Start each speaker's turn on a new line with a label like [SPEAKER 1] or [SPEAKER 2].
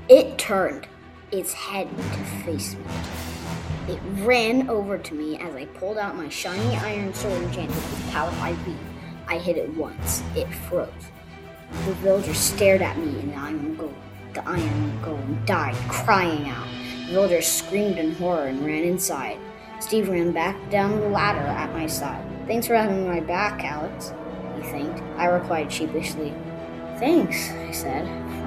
[SPEAKER 1] It turned its head to face me. It ran over to me as I pulled out my shiny iron sword enchanted with power 5B. I hit it once. It froze. The villager stared at me, and the iron golem died, crying out. The villager screamed in horror and ran inside. Steve ran back down the ladder at my side. "Thanks for having my back, Alex," he thanked. I replied sheepishly. "Thanks," I said.